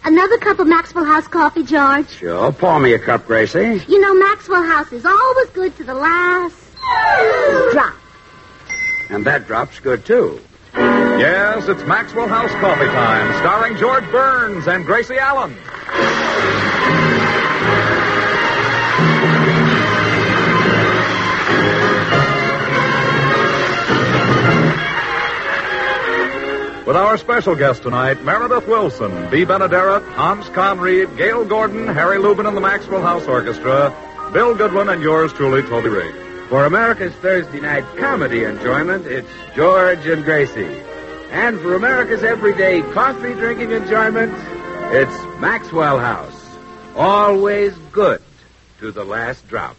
Another cup of Maxwell House coffee, George? Sure. Pour me a cup, Gracie. You know, Maxwell House is always good to the last drop. And that drop's good, too. Yes, it's Maxwell House Coffee Time, starring George Burns and Gracie Allen. With our special guest tonight, Meredith Wilson, Bea Benaderet, Hans Conried, Gail Gordon, Harry Lubin and the Maxwell House Orchestra, Bill Goodwin, and yours truly, Toby Ray. For America's Thursday night comedy enjoyment, it's George and Gracie. And for America's everyday coffee-drinking enjoyment, it's Maxwell House. Always good to the last drop.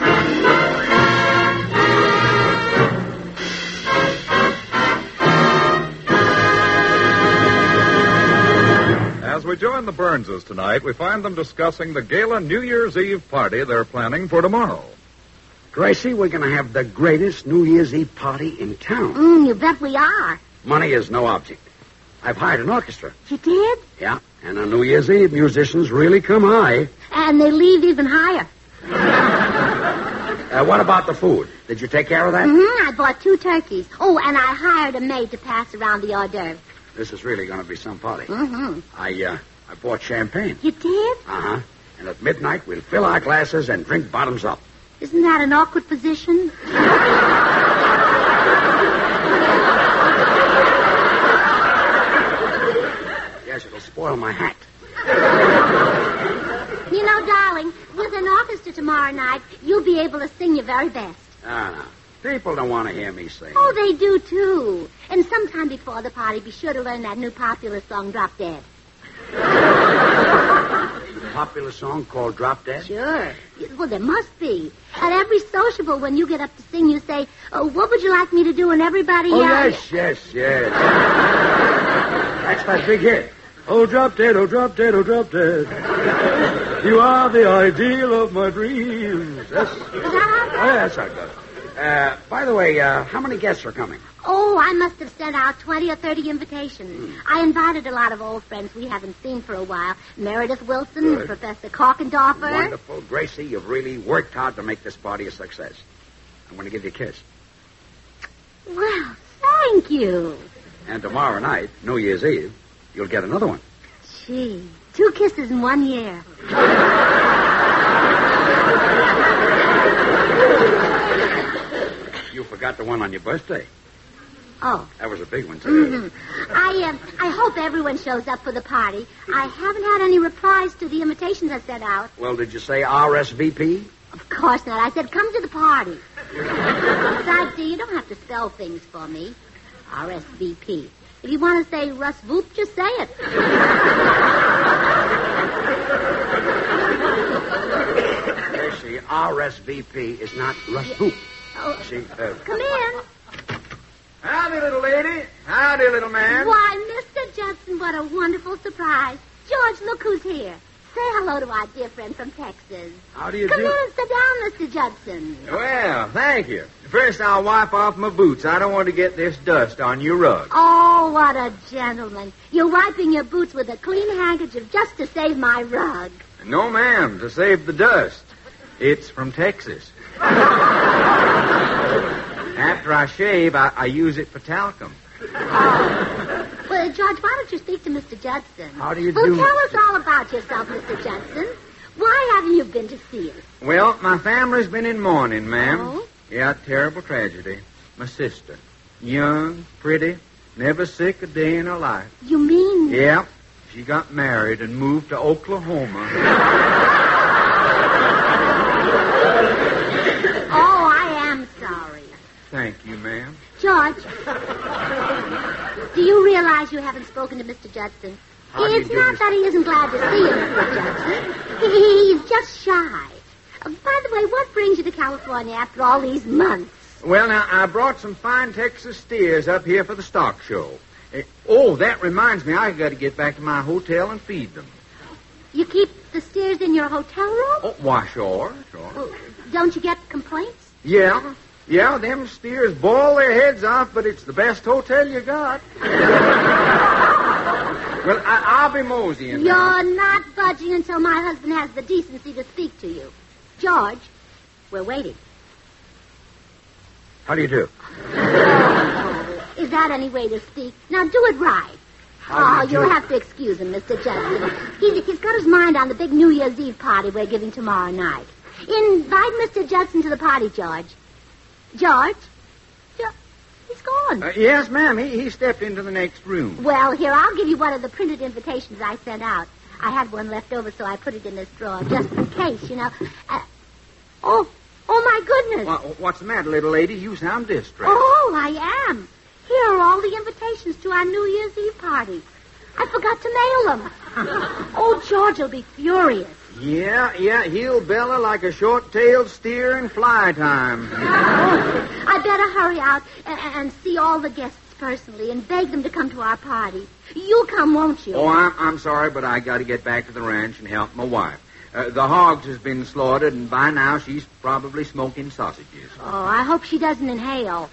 As we join the Burnses tonight, we find them discussing the gala New Year's Eve party they're planning for tomorrow. Gracie, we're going to have the greatest New Year's Eve party in town. You bet we are. Money is no object. I've hired an orchestra. You did? Yeah, and on New Year's Eve, musicians really come high. And they leave even higher. What about the food? Did you take care of that? I bought 2 turkeys. Oh, and I hired a maid to pass around the hors d'oeuvres. This is really going to be some party. I bought champagne. You did? Uh-huh. And at midnight, we'll fill our glasses and drink bottoms up. Isn't that an awkward position? Yes, it'll spoil my hat. You know, darling, with an orchestra tomorrow night, you'll be able to sing your very best. No. People don't want to hear me sing. Oh, they do, too. And sometime before the party, be sure to learn that new popular song, Drop Dead. Popular song called Drop Dead? Sure. Well, there must be. At every sociable, when you get up to sing, you say, what would you like me to do? And everybody... yes. That's that big hit. Oh, drop dead, oh, drop dead, oh, drop dead. You are the ideal of my dreams. Yes. Is that Oh, yeah, that's not good. By the way, how many guests are coming? Oh, I must have sent out 20 or 30 invitations. I invited a lot of old friends we haven't seen for a while. Meredith Wilson, Good. Professor Korkendorfer. Wonderful. Gracie, you've really worked hard to make this party a success. I'm going to give you a kiss. Well, thank you. And tomorrow night, New Year's Eve, you'll get another one. Gee, 2 kisses in 1 year. You forgot the one on your birthday. Oh. That was a big one, too. I hope everyone shows up for the party. I haven't had any replies to the invitations I sent out. Well, did you say RSVP? Of course not. I said, come to the party. Besides, dear, you don't have to spell things for me. RSVP. If you want to say Russ Voop, just say it. Gracie, RSVP is not Russ Voop. Oh, See, come in. Howdy, little lady. Howdy, little man. Why, Mr. Judson, what a wonderful surprise. George, look who's here. Say hello to our dear friend from Texas. How do you Come do? in and sit down, Mr. Judson. Well, thank you. First, I'll wipe off my boots. I don't want to get this dust on your rug. Oh, what a gentleman. You're wiping your boots with a clean handkerchief just to save my rug. No, ma'am, to save the dust. It's from Texas. After I shave, I use it for talcum. Well, George, why don't you speak to Mr. Judson? How do you Well, do? tell us all about yourself, Mr. Judson. Why haven't you been to see us? Well, my family's been in mourning, ma'am. Oh? Yeah, terrible tragedy. My sister. Young, pretty, never sick a day in her life. You mean... Yeah, she got married and moved to Oklahoma. Oh, I am sorry. Thank you, ma'am. George, do you realize you haven't spoken to Mr. Judson? How do you It's do, not Mr. that he isn't glad to see you, Mr. Judson. He's just shy. By the way, what brings you to California after all these months? Well, now, I brought some fine Texas steers up here for the stock show. That reminds me, I got to get back to my hotel and feed them. You keep the steers in your hotel room? Oh, why, sure. Well, don't you get complaints? Yeah, them steers boil their heads off, but it's the best hotel you got. Well, I'll be moseying. You're not budging until my husband has the decency to speak to you. George, we're waiting. How do you do? Is that any way to speak? Now, do it right. You'll have to excuse him, Mr. Judson. He's got his mind on the big New Year's Eve party we're giving tomorrow night. Invite Mr. Judson to the party, George. George? He's gone. Yes, ma'am. He stepped into the next room. Well, here, I'll give you one of the printed invitations I sent out. I had one left over, so I put it in this drawer, just in case, you know. Oh, my goodness. What's the matter, little lady? You sound distressed. Oh, I am. Here are all the invitations to our New Year's Eve party. I forgot to mail them. Oh, George will be furious. Yeah, he'll bellow like a short-tailed steer in fly time. I better hurry out and see all the guests personally and beg them to come to our party. You'll come, won't you? Oh, I'm sorry, but I got to get back to the ranch and help my wife. The hogs has been slaughtered, and by now she's probably smoking sausages. Oh, I hope she doesn't inhale.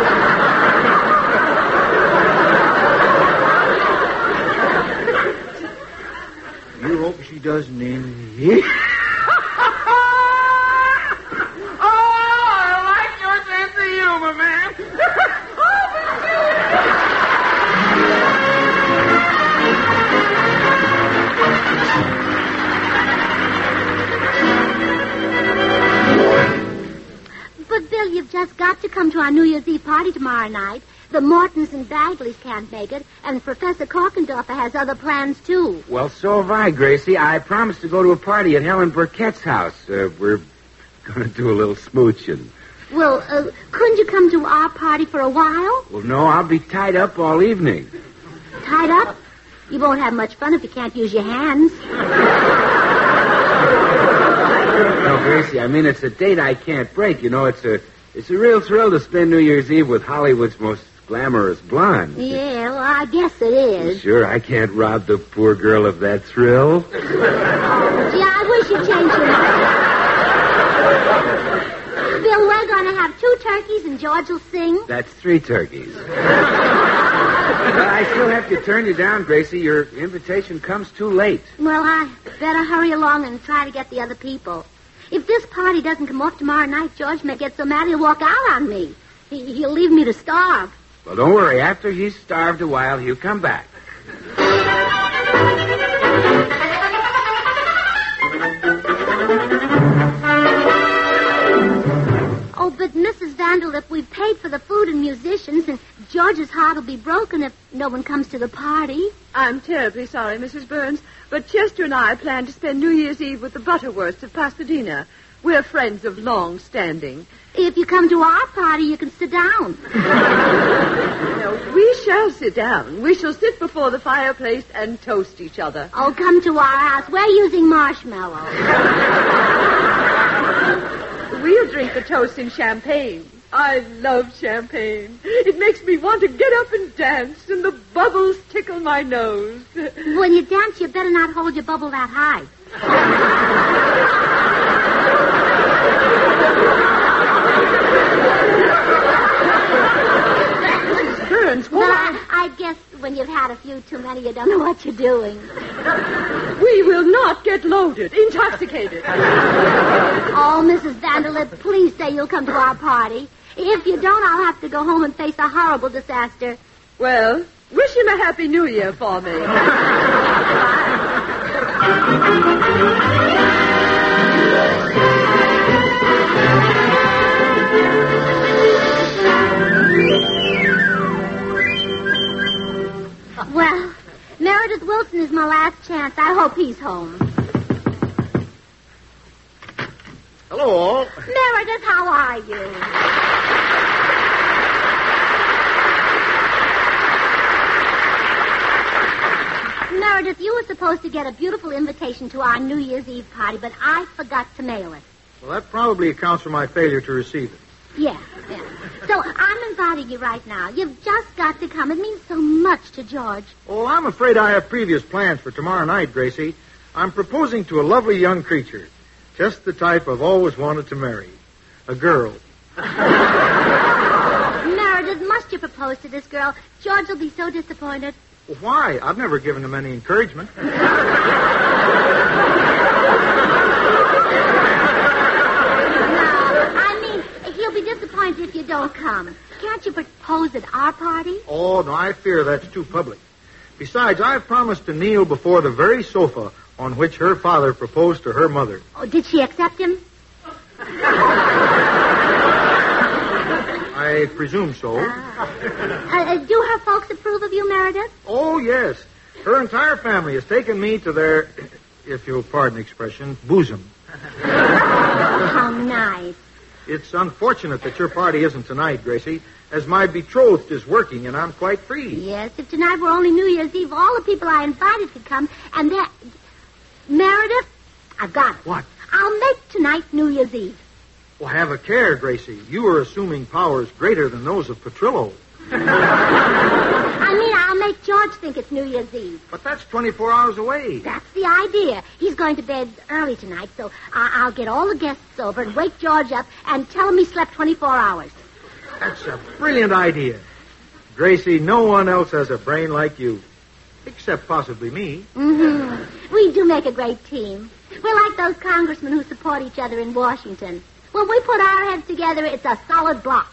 You hope she doesn't inhale. I like your sense of humor, man. But, Bill, you've just got to come to our New Year's Eve party tomorrow night. The Mortons and Bagleys can't make it, and Professor Korkendorfer has other plans, too. Well, so have I, Gracie. I promised to go to a party at Helen Burkett's house. We're going to do a little smooching. Well, couldn't you come to our party for a while? Well, no, I'll be tied up all evening. Tied up? You won't have much fun if you can't use your hands. No, Gracie, I mean, it's a date I can't break. You know, it's a real thrill to spend New Year's Eve with Hollywood's most glamorous blonde. Yeah, well, I guess it is. Well, sure, I can't rob the poor girl of that thrill. Gee, I wish you'd change your mind. Bill, we're going to have 2 turkeys and George will sing. That's 3 turkeys. But I still have to turn you down, Gracie. Your invitation comes too late. Well, I better hurry along and try to get the other people. If this party doesn't come off tomorrow night, George may get so mad he'll walk out on me. He'll leave me to starve. Well, don't worry. After he's starved a while, he'll come back. Oh, but Mrs. Vanderlip, we've paid for the food and musicians, and George's heart will be broken if no one comes to the party. I'm terribly sorry, Mrs. Burns, but Chester and I plan to spend New Year's Eve with the Butterworths of Pasadena. We're friends of long standing. If you come to our party, you can sit down. No, we shall sit down. We shall sit before the fireplace and toast each other. Oh, come to our house. We're using marshmallows. We'll drink the toast in champagne. I love champagne. It makes me want to get up and dance, and the bubbles tickle my nose. When you dance, you better not hold your bubble that high. Mrs. Burns, Well, I guess when you've had a few too many, you don't know what you're doing. We will not get loaded, intoxicated. Oh, Mrs. Vanderlip, please say you'll come to our party. If you don't, I'll have to go home and face a horrible disaster. Well, wish him a Happy New Year for me. Well, Meredith Wilson is my last chance. I hope he's home. Hello, all. Meredith, how are you? Meredith, you were supposed to get a beautiful invitation to our New Year's Eve party, but I forgot to mail it. Well, that probably accounts for my failure to receive it. Yeah. So I'm inviting you right now. You've just got to come. It means so much to George. Oh, I'm afraid I have previous plans for tomorrow night, Gracie. I'm proposing to a lovely young creature. Just the type I've always wanted to marry. A girl. Meredith, must you propose to this girl? George will be so disappointed. Well, why? I've never given him any encouragement. He'll be disappointed if you don't come. Can't you propose at our party? Oh, no, I fear that's too public. Besides, I've promised to kneel before the very sofa on which her father proposed to her mother. Oh, did she accept him? I presume so. Do her folks approve of you, Meredith? Oh, yes. Her entire family has taken me to their, if you'll pardon the expression, bosom. How nice. It's unfortunate that your party isn't tonight, Gracie, as my betrothed is working and I'm quite free. Yes, if tonight were only New Year's Eve, all the people I invited could come, and that... Meredith, I've got it. What? I'll make tonight New Year's Eve. Well, have a care, Gracie. You are assuming powers greater than those of Petrillo. I'll make George think it's New Year's Eve. But that's 24 hours away. That's the idea. He's going to bed early tonight, so I'll get all the guests over and wake George up and tell him he slept 24 hours. That's a brilliant idea. Gracie, no one else has a brain like you. Except possibly me. Mm-hmm. We do make a great team. We're like those congressmen who support each other in Washington. When we put our heads together, it's a solid block.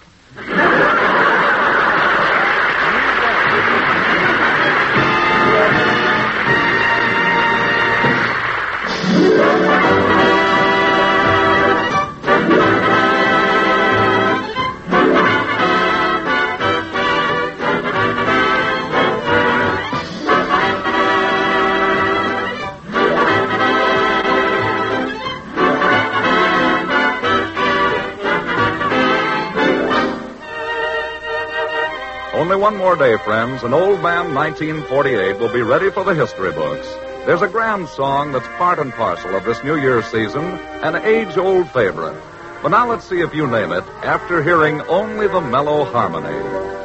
Only one more day, friends, and Old Man 1948 will be ready for the history books. There's a grand song that's part and parcel of this New Year's season, an age-old favorite. But now let's see if you name it after hearing only the mellow harmony.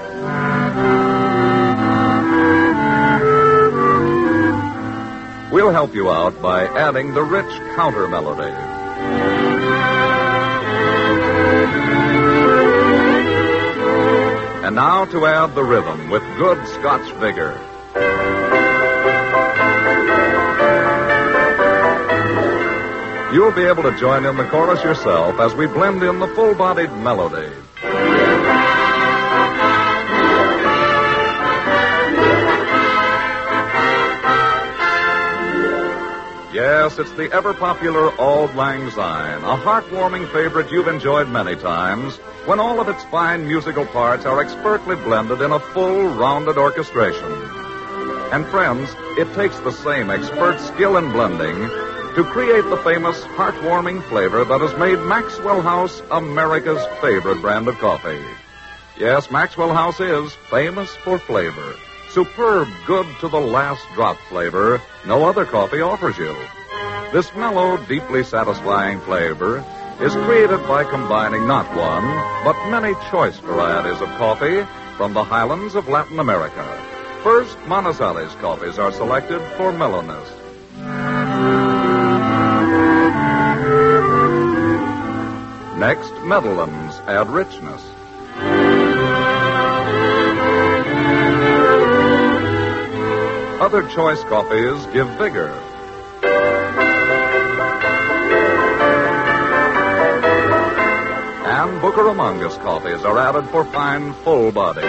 We'll help you out by adding the rich counter melody. And now to add the rhythm with good Scotch vigor. You'll be able to join in the chorus yourself as we blend in the full-bodied melody. Yes, it's the ever-popular Auld Lang Syne, a heartwarming favorite you've enjoyed many times, when all of its fine musical parts are expertly blended in a full, rounded orchestration. And friends, it takes the same expert skill in blending to create the famous heartwarming flavor that has made Maxwell House America's favorite brand of coffee. Yes, Maxwell House is famous for flavor. Superb, good to the last drop flavor no other coffee offers you. This mellow, deeply satisfying flavor is created by combining not one, but many choice varieties of coffee from the highlands of Latin America. First, Manizales coffees are selected for mellowness. Next, Meadowlands add richness. Other choice coffees give vigor. And Bucaramangas coffees are added for fine, full body.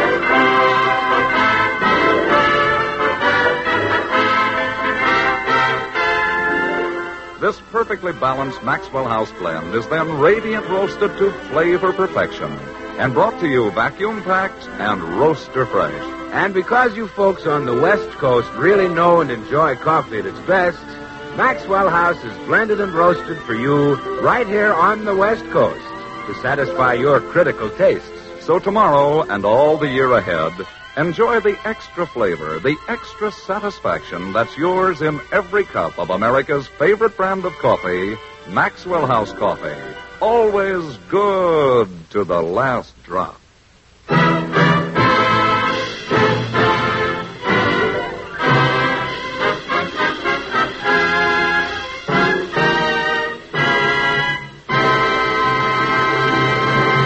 This perfectly balanced Maxwell House blend is then radiant roasted to flavor perfection and brought to you vacuum-packed and roaster fresh. And because you folks on the West Coast really know and enjoy coffee at its best, Maxwell House is blended and roasted for you right here on the West Coast to satisfy your critical tastes. So tomorrow and all the year ahead, enjoy the extra flavor, the extra satisfaction that's yours in every cup of America's favorite brand of coffee, Maxwell House Coffee. Always good to the last drop.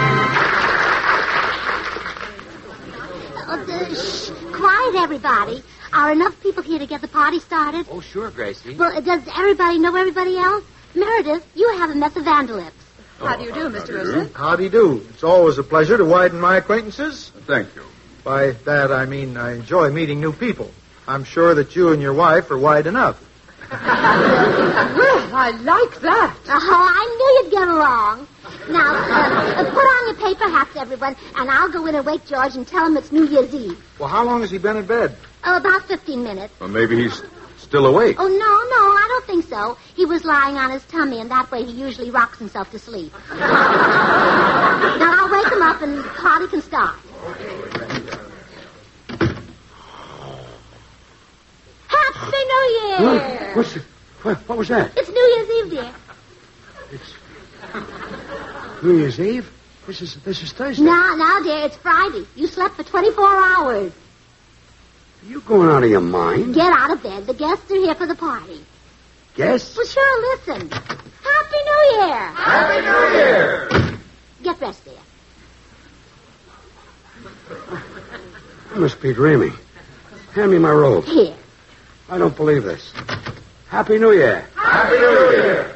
Quiet, everybody. party started? Oh, sure, Gracie. Well, does everybody know everybody else? Meredith, you haven't met the Vanderlips. How do you do, Mr. Wilson? How do you do? It's always a pleasure to widen my acquaintances. Thank you. By that, I mean I enjoy meeting new people. I'm sure that you and your wife are wide enough. Well, I like that. Oh, I knew you'd get along. Now, put on your paper hats, everyone, and I'll go in and wake George and tell him it's New Year's Eve. Well, how long has he been in bed? Oh, about 15 minutes. Well, maybe he's still awake. Oh, no, I don't think so. He was lying on his tummy, and that way he usually rocks himself to sleep. Now, I'll wake him up, and the party can start. Happy New Year! What was that? It's New Year's Eve, dear. It's New Year's Eve? This is Thursday. Now, dear, it's Friday. You slept for 24 hours. Are you going out of your mind? Get out of bed. The guests are here for the party. Guests? Well, sure, listen. Happy New Year! Happy New Year! Get dressed, dear. I must be dreaming. Hand me my robe. Here. I don't believe this. Happy New Year. Happy New Year!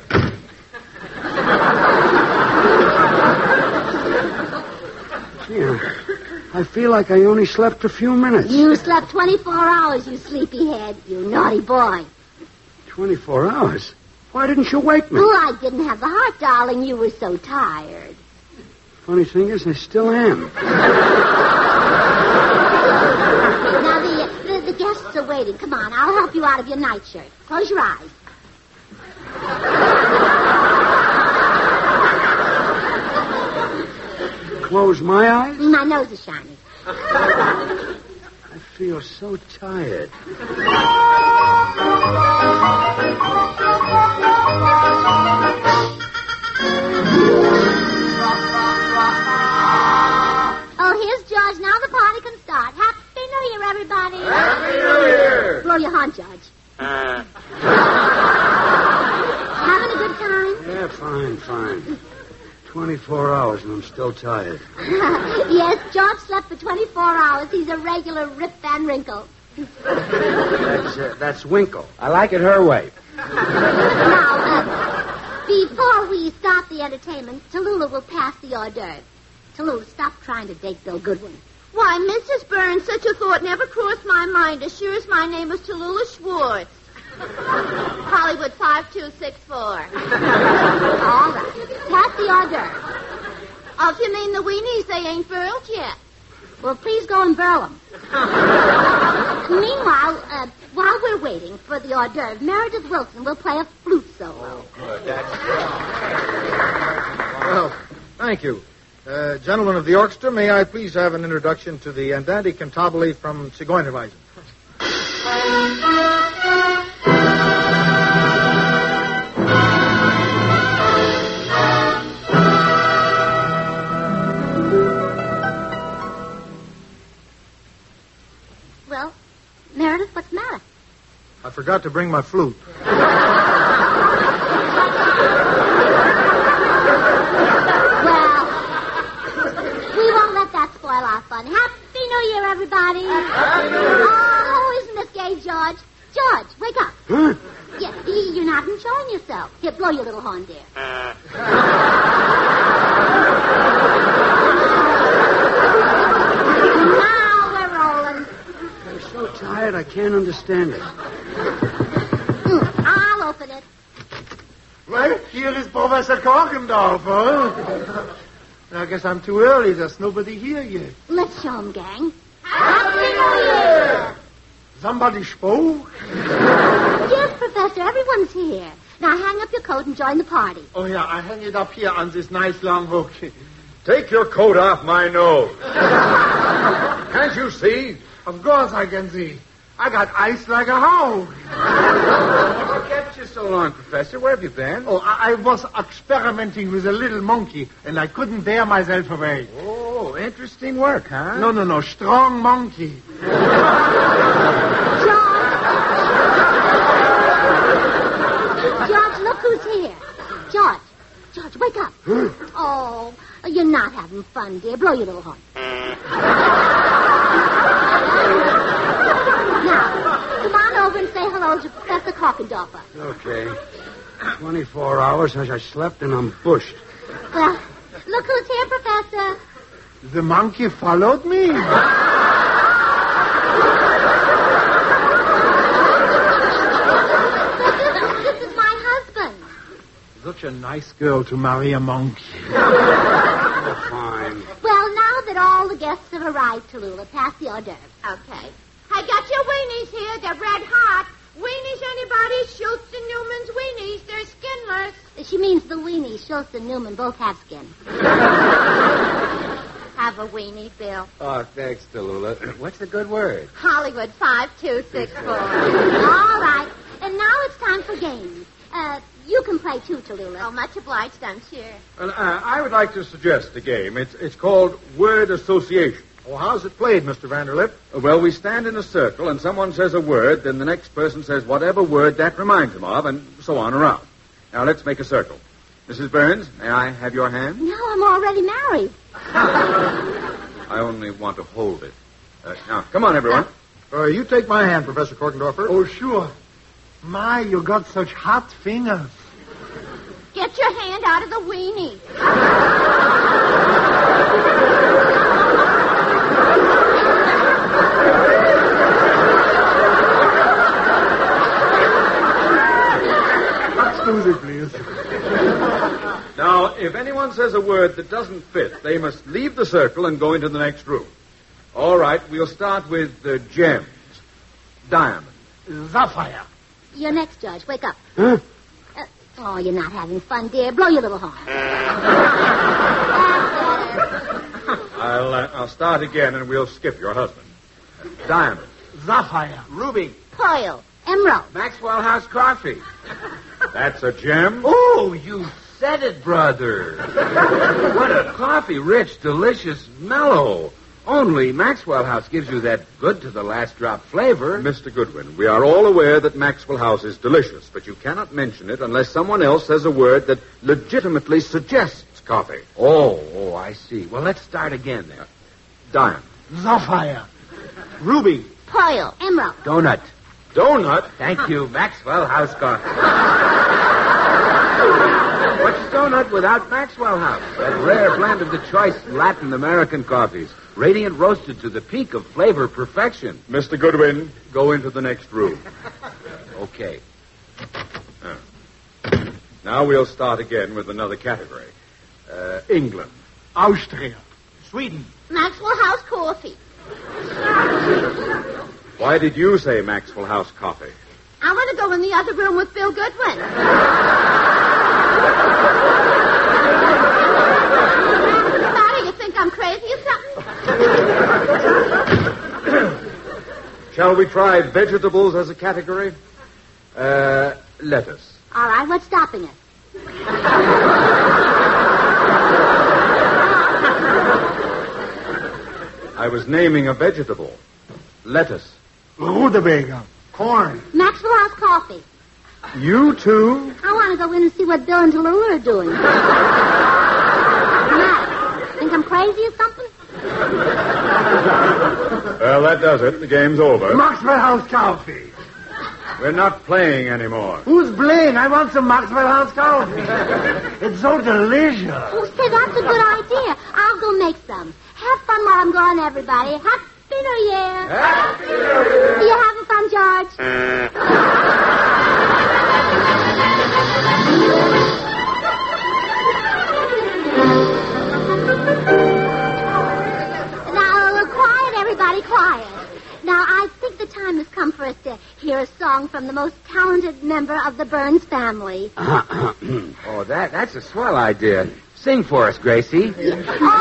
Gee, I feel like I only slept a few minutes. You slept 24 hours, you sleepyhead. You naughty boy. 24 hours? Why didn't you wake me? Oh, I didn't have the heart, darling. You were so tired. Funny thing is, I still am. Now, the guests are waiting. Come on, I'll help you out of your nightshirt. Close your eyes. Close my eyes? My nose is shiny. I feel so tired. Oh, here's George. Now the party can start. Happy New Year, everybody. Happy New Year! Blow your horn, George. Having a good time? Yeah, fine. 24 hours and I'm still tired. Yes, George slept for 24 hours. He's a regular Rip Van Winkle. That's Winkle. I like it her way. Now, before we start the entertainment, Tallulah will pass the hors d'oeuvre. Tallulah, stop trying to date Bill Goodwin. Why, Mrs. Burns, such a thought never crossed my mind, as sure as my name was Tallulah Schwartz. Hollywood 5264. All right. Pass the hors d'oeuvre. Oh, if you mean the weenies, they ain't burled yet. Well, please go and burl them. Meanwhile, while we're waiting for the hors d'oeuvre, Meredith Wilson will play a flute solo. Good, that's Well, thank you. Gentlemen of the orchestra, may I please have an introduction to the Andante Cantabile from Zigeunerweisen? Well, Meredith, what's the matter? I forgot to bring my flute. Well, we won't let that spoil our fun. Happy New Year, everybody. Happy New Year! Oh, isn't this gay, George? George, wake up. Huh? Yeah, you're not enjoying yourself. Here, blow your little horn, dear. Now we're rolling. I'm so tired I can't understand it. I'll open it. Well, here is Professor Korkendorf, huh? I guess I'm too early. There's nobody here yet. Let's show 'em, gang. Happy New Year! Somebody spoke? Yes, Professor, everyone's here. Now hang up your coat and join the party. Oh, yeah, I hang it up here on this nice long hook. Take your coat off my nose. Can't you see? Of course I can see. I got ice like a hog. What kept you so long, Professor? Where have you been? Oh, I was experimenting with a little monkey, and I couldn't bear myself away. Oh, interesting work, huh? No, strong monkey. George, look who's here. George, wake up. Oh, you're not having fun, dear. Blow your little horn. Now, come on over and say say hello to Professor Korkendorfer. Okay. 24 hours since I slept and I'm bushed. Well, look who's here, Professor. The monkey followed me. This is my husband. Such a nice girl to marry a monkey. Fine. Well, now that all the guests have arrived, Tallulah, pass the hors d'oeuvres. Okay. I got your weenies here. They're red hot. Weenies, anybody? Schultz and Newman's weenies. They're skinless. She means the weenies. Schultz and Newman both have skin. Have a weenie, Bill. Oh, thanks, Tallulah. What's the good word? Hollywood 5264. All right. And now it's time for games. You can play too, Tallulah. Oh, much obliged, I'm sure. Well, I would like to suggest a game. It's called Word Association. Well, how's it played, Mr. Vanderlip? Well, we stand in a circle, and someone says a word, then the next person says whatever word that reminds him of, and so on around. Now, let's make a circle. Mrs. Burns, may I have your hand? No, I'm already married. I only want to hold it. Now, come on, everyone. You take my hand, Professor Korkendorfer. Oh, sure. My, you got such hot fingers. Get your hand out of the weenie. Excuse me, please. Now, if anyone says a word that doesn't fit, they must leave the circle and go into the next room. All right, we'll start with gems. Diamond. Sapphire. You're next, George. Wake up. Huh? Oh, you're not having fun, dear. Blow your little horn. I'll start again, and we'll skip your husband. Diamond. Sapphire. Ruby. Pearl. Emerald. Maxwell House coffee. That's a gem. Oh, you said it, brother. What a coffee. Rich, delicious, mellow. Only Maxwell House gives you that good-to-the-last-drop flavor. Mr. Goodwin, we are all aware that Maxwell House is delicious, but you cannot mention it unless someone else says a word that legitimately suggests coffee. Oh, I see. Well, let's start again then. Diamond. Sapphire. Ruby. Pearl. Emerald. Donut. Donut. Thank you, Maxwell House coffee. What's donut without Maxwell House? A rare blend of the choice Latin American coffees. Radiant roasted to the peak of flavor perfection. Mr. Goodwin, go into the next room. Okay. Now we'll start again with another category. England. Austria. Sweden. Maxwell House coffee. Why did you say Maxwell House coffee? I want to go in the other room with Bill Goodwin. Sorry, you think I'm crazy or something? Shall we try vegetables as a category? Lettuce. All right, what's stopping us? I was naming a vegetable. Lettuce. Rutabaga. Corn. Maxwell House coffee. You too? I want to go in and see what Bill and Tallulah are doing. Matt, think I'm crazy or something? Well, that does it. The game's over. Maxwell House coffee. We're not playing anymore. Who's playing? I want some Maxwell House coffee. It's so delicious. Oh, say, that's a good idea. I'll go make some. Have fun while I'm gone, everybody. Happy New Year. Happy New Year. You having fun, George? Now, quiet, everybody, quiet. Now, I think the time has come for us to hear a song from the most talented member of the Burns family. Oh, that's a swell idea. Sing for us, Gracie. Oh,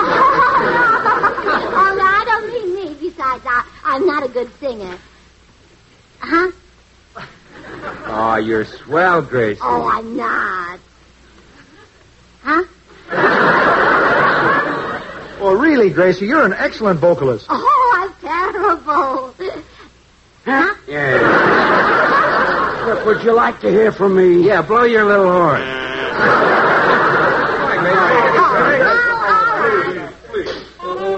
no, I don't mean me. Besides, I'm not a good singer. Huh? Oh, you're swell, Gracie. Oh, I'm not. Huh? Well, really, Gracie, you're an excellent vocalist. Oh, I'm terrible. Huh? Yeah. Look, would you like to hear from me? Yeah, blow your little horn.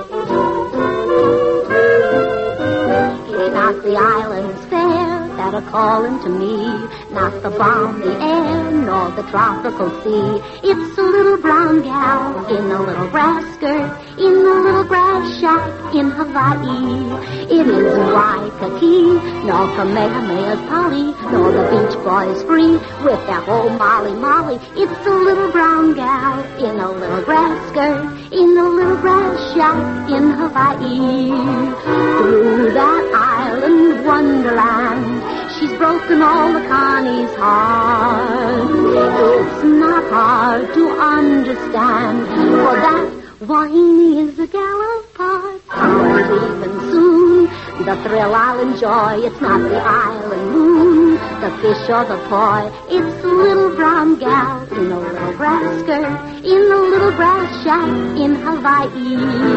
It's not the islands fair that a calling to me. Not the balmy air, nor the tropical sea. It's a little brown gal in a little grass skirt, in a little grass shack in Hawaii. It isn't Waikiki, nor Kamehameha's Polly, nor the Beach Boys Free with their whole Molly Molly. It's a little brown gal in a little grass skirt, in a little grass shack in Hawaii. Through that island wonderland, she's broken all the Connie's heart. It's not hard to understand, for that Wahine is a gal apart. Hours even soon, the thrill I'll enjoy. It's not the island moon, the fish or the poi. It's a little brown gal in a little grass skirt, in a little grass shack in Hawaii.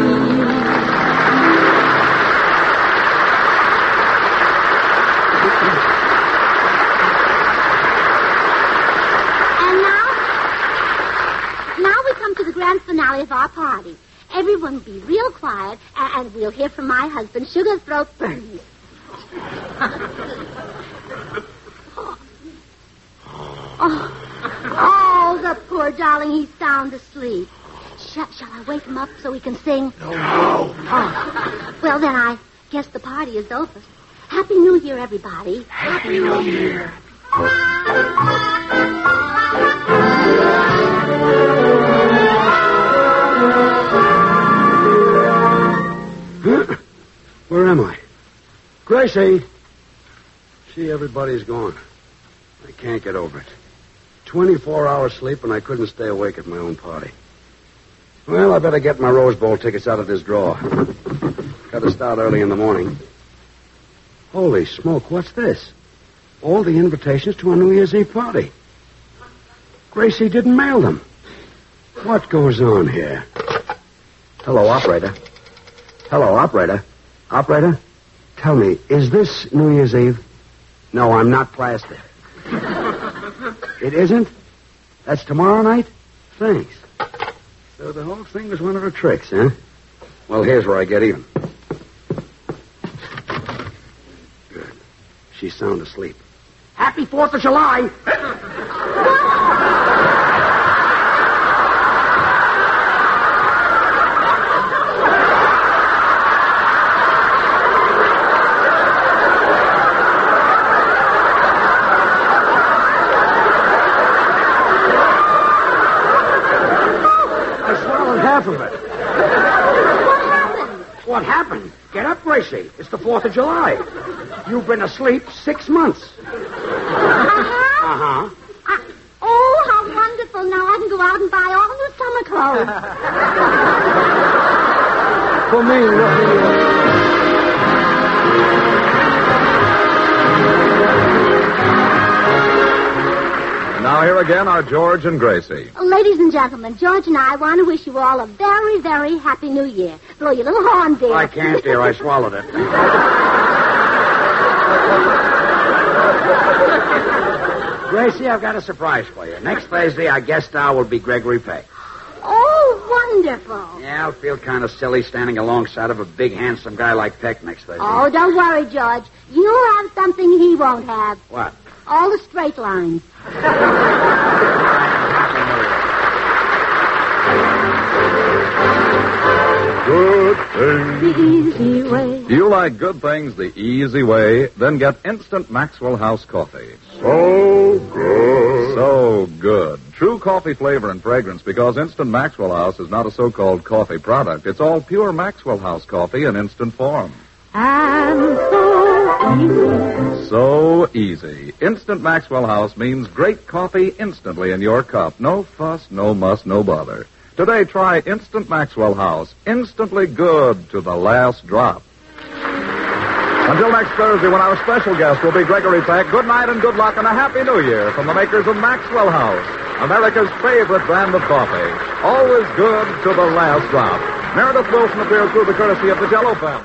Grand finale of our party. Everyone be real quiet, and we'll hear from my husband, Sugar Throat Burns. Oh, the poor darling, he's sound asleep. Shall I wake him up so he can sing? No. Oh. Well, then I guess the party is over. Happy New Year, everybody. Happy New Year. Where am I? Gracie! See, everybody's gone. I can't get over it. 24 hours sleep, and I couldn't stay awake at my own party. Well, I better get my Rose Bowl tickets out of this drawer. Got to start early in the morning. Holy smoke, what's this? All the invitations to a New Year's Eve party. Gracie didn't mail them. What goes on here? Hello, operator. Hello, operator. Operator, tell me, is this New Year's Eve? No, I'm not plastic. It isn't? That's tomorrow night? Thanks. So the whole thing was one of her tricks, huh? Well, here's where I get even. Good. She's sound asleep. Happy 4th of July! Half of it. What happened? What happened? Get up, Gracie. It's the 4th of July. You've been asleep 6 months. Uh-huh. Oh, how wonderful. Now I can go out and buy all new summer clothes. For me, nothing else. Now here again are George and Gracie. Ladies and gentlemen, George and I want to wish you all a very, very happy New Year. Blow your little horn, dear. I can't, dear. I swallowed it. Gracie, I've got a surprise for you. Next Thursday, our guest star will be Gregory Peck. Oh, wonderful. Yeah, I'll feel kind of silly standing alongside of a big, handsome guy like Peck next Thursday. Oh, don't worry, George. You'll have something he won't have. What? All the straight lines. Good things. The easy way. Do you like good things the easy way? Then get Instant Maxwell House Coffee. So good. So good. True coffee flavor and fragrance, because Instant Maxwell House is not a so-called coffee product. It's all pure Maxwell House coffee in instant form. And so easy. So easy. Instant Maxwell House means great coffee instantly in your cup. No fuss, no muss, no bother. Today, try Instant Maxwell House. Instantly good to the last drop. Until next Thursday, when our special guest will be Gregory Peck, good night and good luck and a Happy New Year from the makers of Maxwell House, America's favorite brand of coffee. Always good to the last drop. Meredith Wilson appears through the courtesy of the Jell-O family.